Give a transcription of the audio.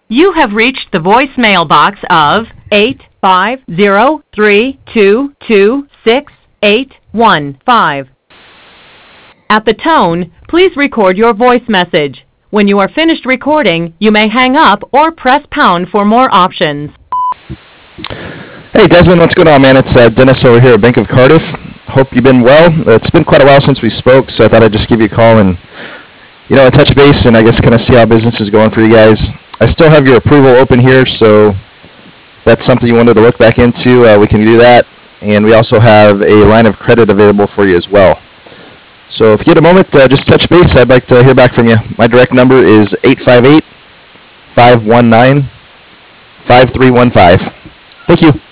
You have reached the voicemail box of 85032268115. At the tone, please record your voice message. When you are finished recording, you may hang up or press pound for more options. Hey Desmond, what's going on, man? It's Dennis over here at Bank of Cardiff. Hope you've been well. It's been quite a while since we spoke, so I thought I'd just give you a call and, touch base and I guess kind of see how business is going for you guys. I still have your approval open here, so if that's something you wanted to look back into, we can do that. And we also have a line of credit available for you as well. So if you get a moment, just touch base. I'd like to hear back from you. My direct number is 858-519-5315. Thank you.